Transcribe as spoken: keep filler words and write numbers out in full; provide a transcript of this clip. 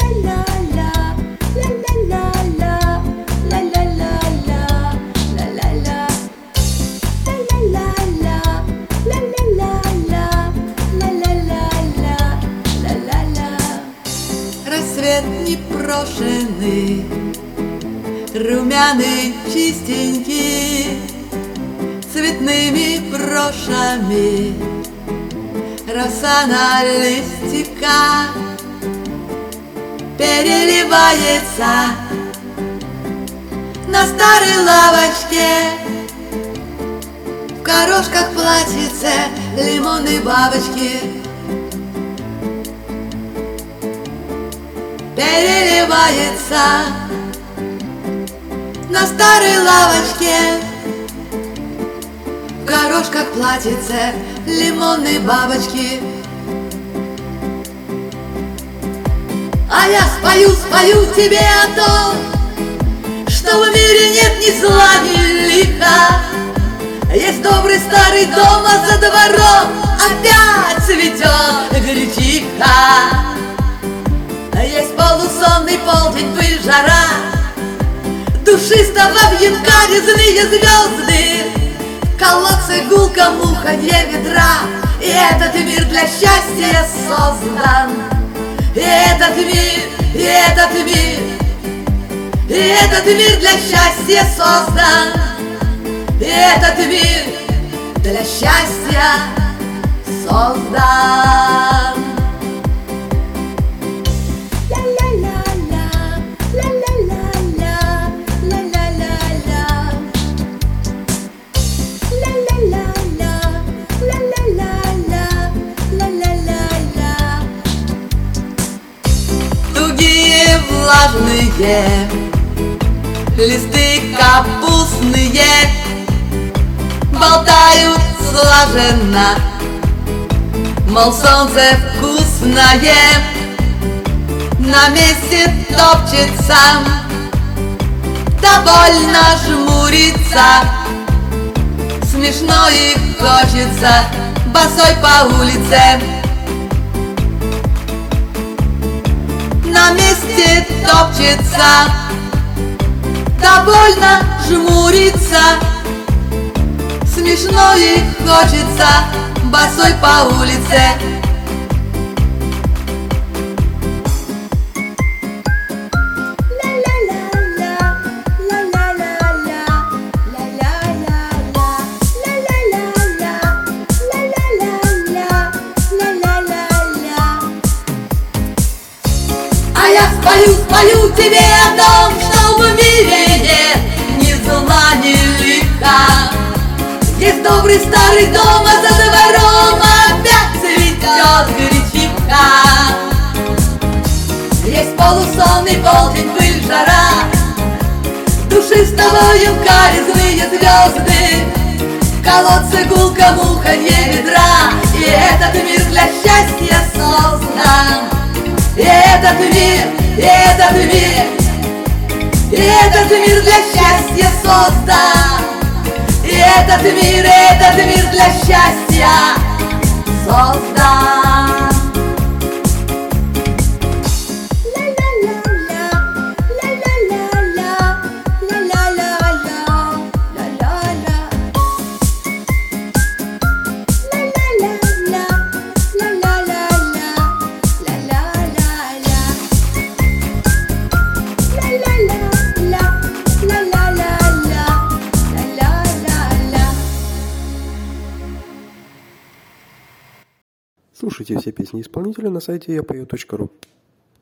Рассвет непрошенный, румяный, чистенький, цветными брошами роса на листиках переливается на старой лавочке. В горошках платьице лимонной бабочки переливается на старой лавочке. В горошках платьице лимонной бабочки. А я спою, спою тебе о том, что в мире нет ни зла, ни лиха. Есть добрый старый дом, а за двором опять цветет гречиха. Есть полусонный полдень, пыль, жара, душистого вьюнка резные звезды, в колодце гулко муханье ветра. И этот мир для счастья создан. И этот мир, и этот мир, и этот мир для счастья создан. И этот мир для счастья создан. Тугие влажные листы капустные болтают слаженно, мол, солнце вкусное на месте топчется, довольно жмурится. Смешно и хочется босой по улице, на месте топчется, довольно жмурится. Смешно и хочется босой по улице. А я спою, спою тебе о том, что в мире нет ни зла, ни лиха. Есть добрый старый дом, а за двором опять цветет гречиха. Есть полусонный полдень, пыль, жара, душистого юнка резные звезды, в колодце гулко муханье ведра. И этот мир для счастья создан. И этот мир, и этот мир, и этот мир для счастья создан. И этот мир, этот мир для счастья создан. Слушайте все песни исполнителя на сайте я пою точка ру.